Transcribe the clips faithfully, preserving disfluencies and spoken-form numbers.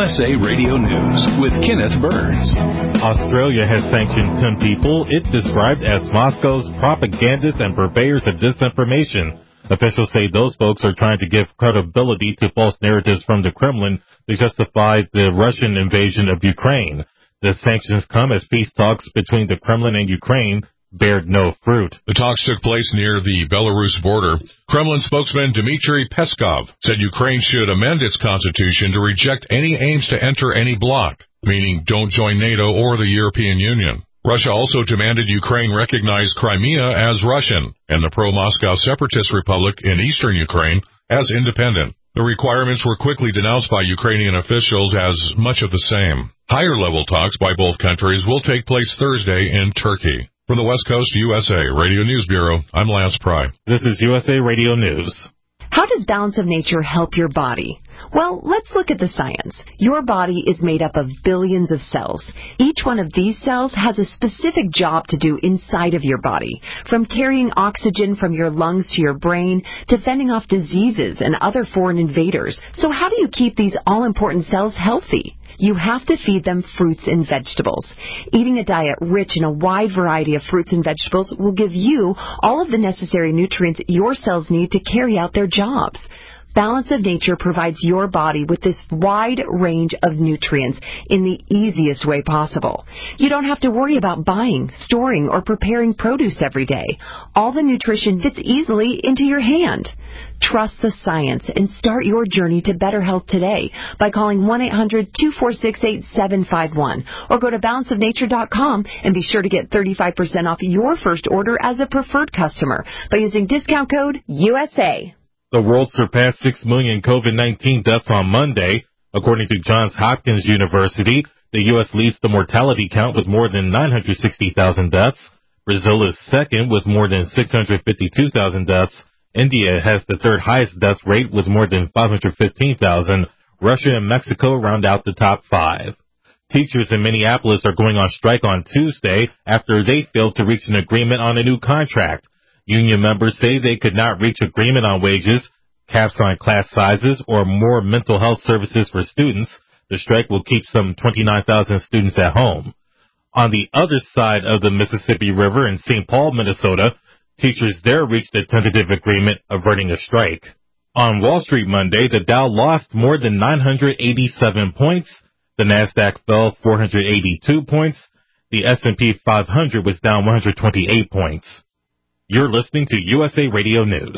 S A Radio News with Kenneth Burns. Australia has sanctioned ten people it described as Moscow's propagandists and purveyors of disinformation. Officials say those folks are trying to give credibility to false narratives from the Kremlin to justify the Russian invasion of Ukraine. The sanctions come as peace talks between the Kremlin and Ukraine bared no fruit. The talks took place near the Belarus border. Kremlin spokesman Dmitry Peskov said Ukraine should amend its constitution to reject any aims to enter any bloc, meaning don't join NATO or the European Union. Russia also demanded Ukraine recognize Crimea as Russian and the pro-Moscow separatist republic in eastern Ukraine as independent. The requirements were quickly denounced by Ukrainian officials as much of the same. Higher-level talks by both countries will take place Thursday in Turkey. From the West Coast U S A Radio News Bureau, I'm Lance Pry. This is U S A Radio News. How does Balance of Nature help your body? Well, let's look at the science. Your body is made up of billions of cells. Each one of these cells has a specific job to do inside of your body, from carrying oxygen from your lungs to your brain to fending off diseases and other foreign invaders. So how do you keep these all-important cells healthy? You have to feed them fruits and vegetables. Eating a diet rich in a wide variety of fruits and vegetables will give you all of the necessary nutrients your cells need to carry out their jobs. Balance of Nature provides your body with this wide range of nutrients in the easiest way possible. You don't have to worry about buying, storing, or preparing produce every day. All the nutrition fits easily into your hand. Trust the science and start your journey to better health today by calling one eight hundred two four six eight seven five one or go to balance of nature dot com and be sure to get thirty-five percent off your first order as a preferred customer by using discount code U S A. The world surpassed six million COVID nineteen deaths on Monday. According to Johns Hopkins University, the U S leads the mortality count with more than nine hundred sixty thousand deaths. Brazil is second with more than six hundred fifty-two thousand deaths. India has the third highest death rate with more than five hundred fifteen thousand. Russia and Mexico round out the top five. Teachers in Minneapolis are going on strike on Tuesday after they failed to reach an agreement on a new contract. Union members say they could not reach agreement on wages, caps on class sizes, or more mental health services for students. The strike will keep some twenty-nine thousand students at home. On the other side of the Mississippi River in Saint Paul, Minnesota, teachers there reached a tentative agreement averting a strike. On Wall Street Monday, the Dow lost more than nine hundred eighty-seven points. The Nasdaq fell four hundred eighty-two points. The S and P five hundred was down one hundred twenty-eight points. You're listening to U S A Radio News.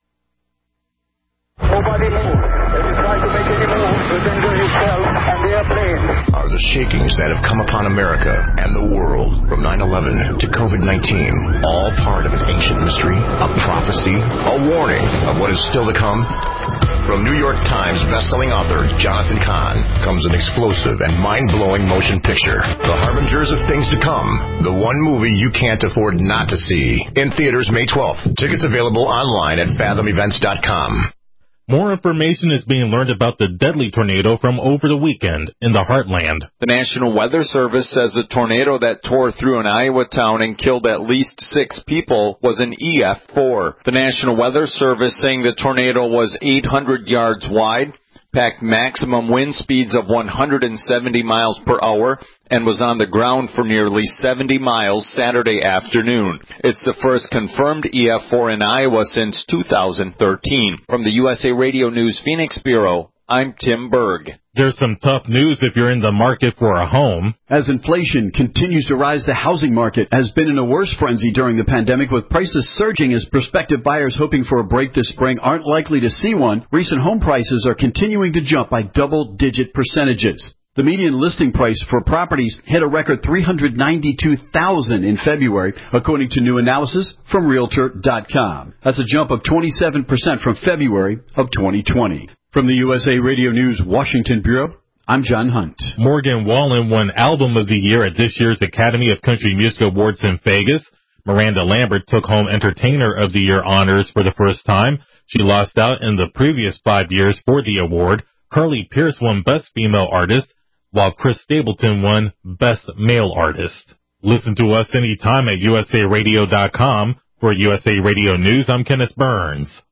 Nobody move. If you try to make any move, you danger yourself and the airplane. Are the shakings that have come upon America and the world from nine eleven to COVID nineteen all part of an ancient mystery, a prophecy, a warning of what is still to come? From New York Times bestselling author Jonathan Cahn comes an explosive and mind-blowing motion picture, The Harbingers of Things to Come, the one movie you can't afford not to see. In theaters May twelfth. Tickets available online at fathom events dot com. More information is being learned about the deadly tornado from over the weekend in the Heartland. The National Weather Service says a tornado that tore through an Iowa town and killed at least six people was an E F four. The National Weather Service saying the tornado was eight hundred yards wide, packed maximum wind speeds of one hundred seventy miles per hour, and was on the ground for nearly seventy miles Saturday afternoon. It's the first confirmed E F four in Iowa since two thousand thirteen. From the U S A Radio News Phoenix Bureau, I'm Tim Berg. There's some tough news if you're in the market for a home. As inflation continues to rise, the housing market has been in a worse frenzy during the pandemic, with prices surging as prospective buyers hoping for a break this spring aren't likely to see one. Recent home prices are continuing to jump by double-digit percentages. The median listing price for properties hit a record three hundred ninety-two thousand dollars in February, according to new analysis from Realtor dot com. That's a jump of twenty-seven percent from February of twenty twenty. From the U S A Radio News Washington Bureau, I'm John Hunt. Morgan Wallen won Album of the Year at this year's Academy of Country Music Awards in Vegas. Miranda Lambert took home Entertainer of the Year honors for the first time. She lost out in the previous five years for the award. Carly Pearce won Best Female Artist, while Chris Stapleton won Best Male Artist. Listen to us anytime at U S A radio dot com. For U S A Radio News, I'm Kenneth Burns.